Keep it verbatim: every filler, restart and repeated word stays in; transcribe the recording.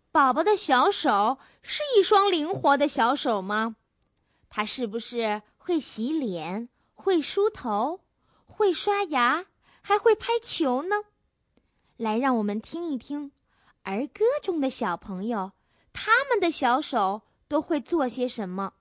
宝宝的小手是一双灵活的小手吗？他是不是会洗脸，会梳头，会刷牙，还会拍球呢？来，让我们听一听儿歌中的小朋友，他们的小手都会做些什么。